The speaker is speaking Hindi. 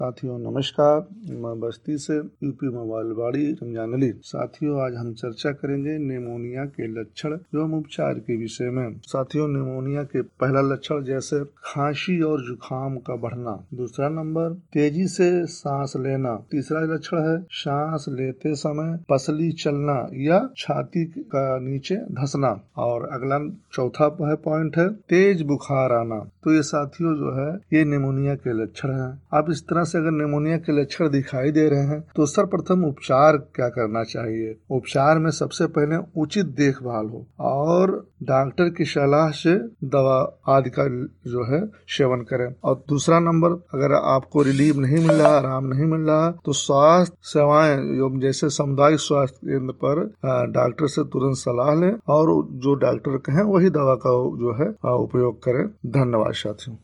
साथियों नमस्कार, मैं बस्ती से यूपी मोबाइल बाड़ी रमजान अली। साथियों आज हम चर्चा करेंगे निमोनिया के लक्षण एवं उपचार के विषय में। साथियों निमोनिया के पहला लक्षण जैसे खांसी और जुकाम का बढ़ना। दूसरा नंबर तेजी से सांस लेना। तीसरा लक्षण है सांस लेते समय पसली चलना या छाती का नीचे धंसना। और अगला चौथा पॉइंट है तेज बुखार आना। तो ये साथियों जो है ये निमोनिया के लक्षण हैं। अब इस तरह से अगर निमोनिया के लक्षण दिखाई दे रहे हैं तो सर्वप्रथम उपचार क्या करना चाहिए। उपचार में सबसे पहले उचित देखभाल हो और डॉक्टर की सलाह से दवा आदि का जो है सेवन करें। और दूसरा नंबर अगर आपको रिलीफ नहीं मिल रहा, आराम नहीं मिल रहा, तो स्वास्थ्य सेवाएं जैसे सामुदायिक स्वास्थ्य केंद्र पर डॉक्टर से तुरंत सलाह लें और जो डॉक्टर कहें वही दवा का जो है उपयोग करें। धन्यवाद साथियों।